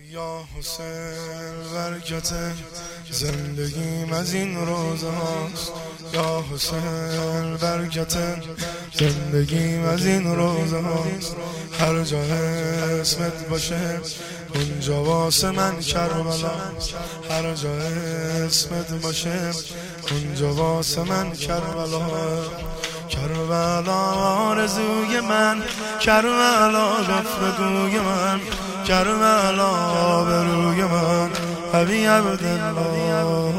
یا حسین برکت زندگیم از این روزه هاست، یا حسین برکت زندگیم از این روزه هاست. هر جا اسمت باشه اونجا واسه من کربلاست، هر جا اسمت باشه اونجا واسه من کربلاست. کربلا آرزوی من، کربلا گفتگوی من، کربلا آبروی من، ابی عبدالله.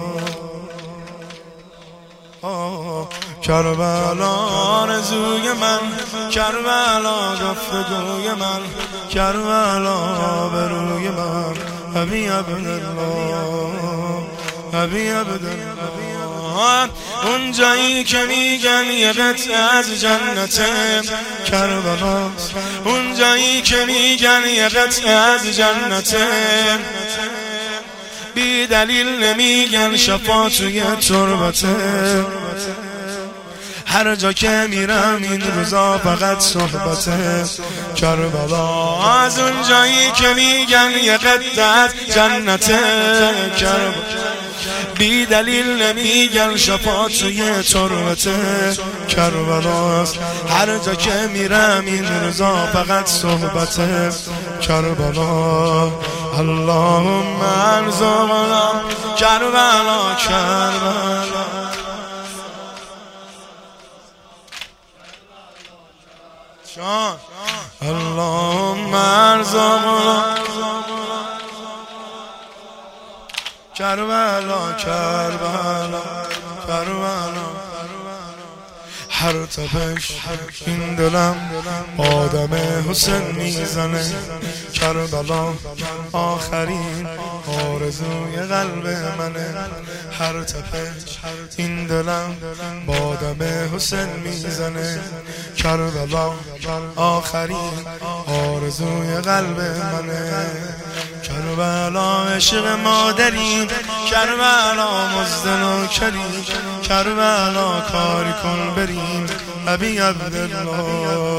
کربلا آرزوی من، کربلا گفتگوی من، کربلا آبروی من، ابی عبدالله، ابی عبدالله. اون جایی که میگن یه قطعه از جنته کربلاست، اون جایی که میگن یه قطعه از جنته، بی دلیل نمیگن شفا توی تربته. هر جا که میرم این روزا فقط صحبته کربلا. از اون جایی که میگن یه قطعه از جنته کربلا، بی دلیل نمیگن شفا توی تربته کربلاست. هر جا که میرم این روزا فقط صحبته کربلا. اللهم ارزقنا کربلا کربلا. اللهم ارزقنا کربلا کربلا کربلا. هر تپش این دلم آدم حسین میزنه کربلا، آخرین آرزوی قلب منه. هر تپش این دلم آدم حسین میزنه کربلا، آخرین آرزوی قلب منه. کربلا عشق مادری، کربلا مزدن و کریم، کربلا کاری کن بریم ابی عبدالله.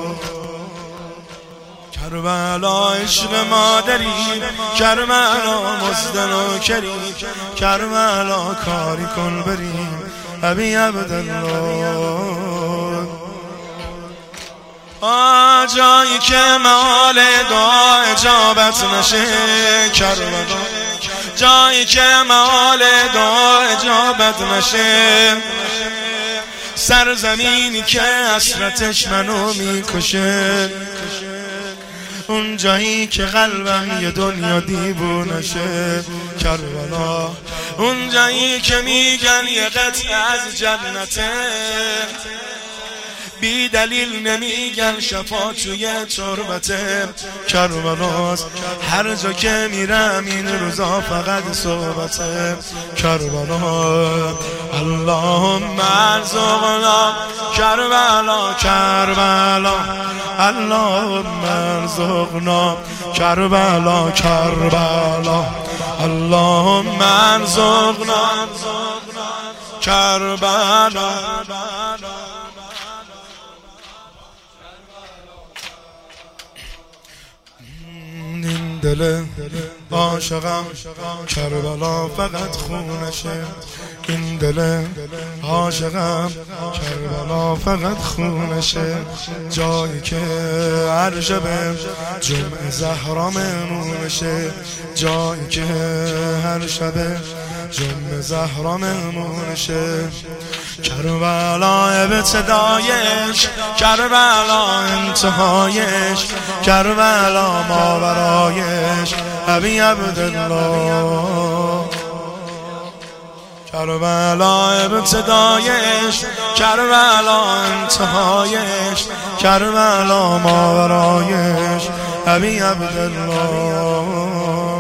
کربلا عشق مادری، کربلا مزدن و کریم، کربلا کاری کن بریم ابی عبدالله. جایی که مال دعا اجابت نشه کربلا، جایی که مال دعا اجابت نشه، سرزمینی که حسرتش منو میکشه، اون جایی که قلبم یه دنیا دیوونه شه کربلا، اون جایی که میگن یه قطعه از جنته، بی دلیل نمیگن شفا توی تربته کربلاست. هر جا که میرم این روزا فقط صحبته کربلا. اللهم ارزقنا کربلا کربلا، اللهم ارزقنا کربلا کربلا، اللهم ارزقنا کربلا. دل عاشقم کربلا فقط خونشه، این دل عاشقم کربلا فقط خونشه. جایی که هر شب جمعه زهرا مهمونشه، جایی که هر شب جمعه زهرا مهمونشه. کربلا ابتدایش، کربلا انتهایش، کربلا ماورایش ابی عبدالله. کربلا ابتدایش، کربلا انتهایش، کربلا ماورایش ابی عبدالله.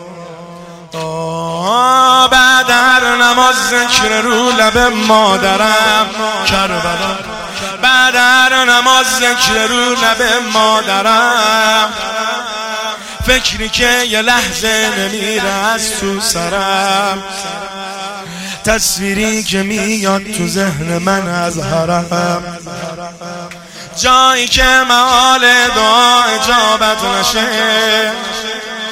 بعد هر نماز ذکر رو لب مادرم کربلا، بعد هر نماز ذکر رو لب مادرم، فکری که یه لحظه نمیره از تو سرم، تصویری که میاد تو ذهن من از حرم، جایی که معال دعا اجابت نشه،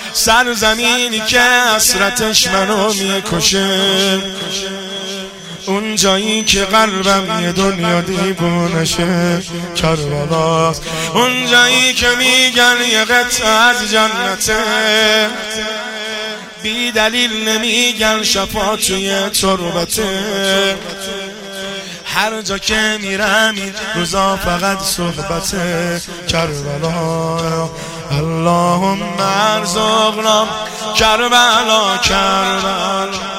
سرزمینی که حسرتش منو میکشه، اون جایی که قلبم یه دنیا دیوونشه کربلاست، اون جایی که میگن یه قطعه از جنته، بی دلیل نمیگن شفا توی تربته، هر جا که میرم این روزا فقط صحبت کربلا. اللهم ارزقنا کربلا کربلا.